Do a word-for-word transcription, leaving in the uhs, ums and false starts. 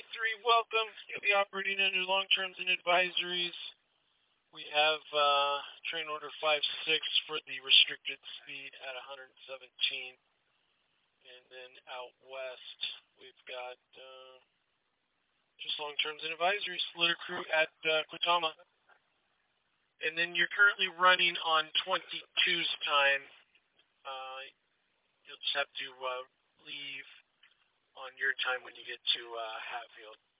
three, welcome. You'll be operating under long terms and advisories. We have uh, train order five six for the restricted speed at one hundred seventeen. And then out west, we've got uh, just long terms and advisories. Slitter crew at uh, Quitama. And then you're currently running on twenty-two's time. Uh, you'll just have to uh, leave on your time when you get to uh, Hatfield.